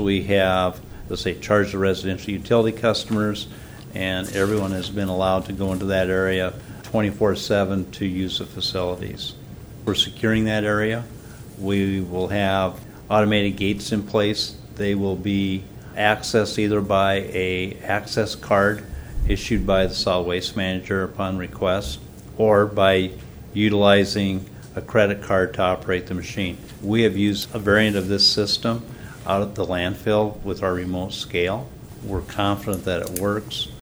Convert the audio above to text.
we have, let's say, charge the residential utility customers, and everyone has been allowed to go into that area 24/7 to use the facilities. We're securing that area. We will have automated gates in place. They will be accessed either by a access card issued by the solid waste manager upon request, or by utilizing a credit card to operate the machine. We have used a variant of this system out at the landfill with our remote scale. We're confident that it works.